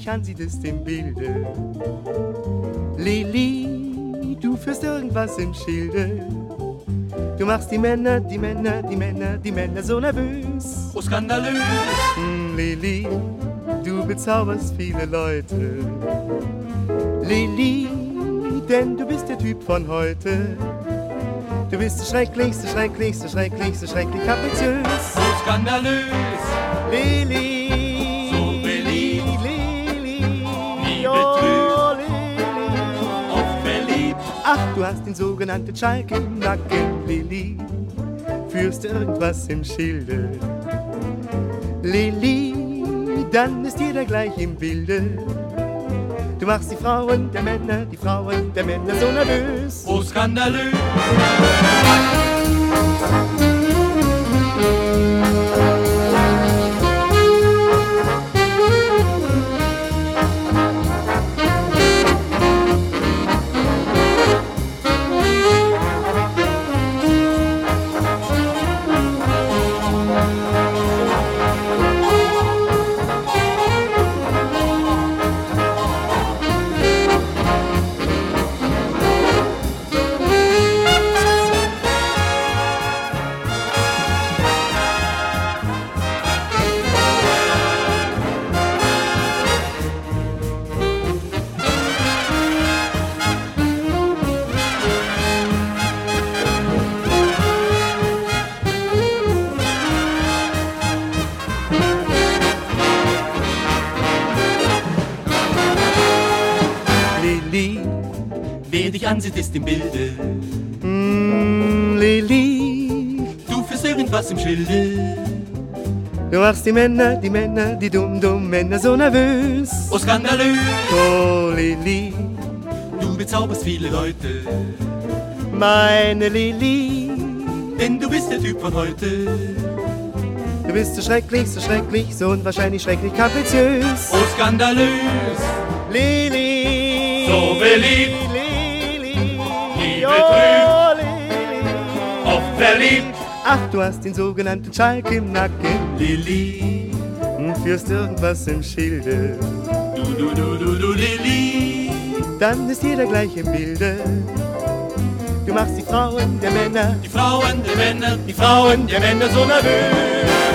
dich ansieht, ist im Bilde. Lili, du führst irgendwas im Schilde. Du machst die Männer so nervös. Oh, skandalös. Lili, du bezauberst viele Leute. Lili, denn du bist der Typ von heute. Du bist so schrecklich kapriziös. So skandalös. Lili, so beliebt. Lili, nie oh, betrübt. Lili. Oft verliebt. Ach, du hast den sogenannten Schalk im Nacken, Lili. Führst irgendwas im Schilde. Lili, dann ist jeder gleich im Bilde. Du machst die Frauen der Männer so nervös. Oh, skandalös. Wer dich ansieht, ist im Bilde. Lili, du führst irgendwas im Schilde. du machst die Männer, die dummen Männer so nervös. Oh, skandalös. Oh, Lili, du bezauberst viele Leute. Meine Lili, denn du bist der Typ von heute. Du bist so schrecklich, so unwahrscheinlich schrecklich kapriziös. Oh, skandalös. Lili, so beliebt. Nie betrübt, oft verliebt. Ach, du hast den sogenannten Schalk im Nacken, Lili, führst irgendwas im Schilde. Du, Lili. Dann ist jeder gleich im Bilde. Du machst die Frauen der Männer so nervös.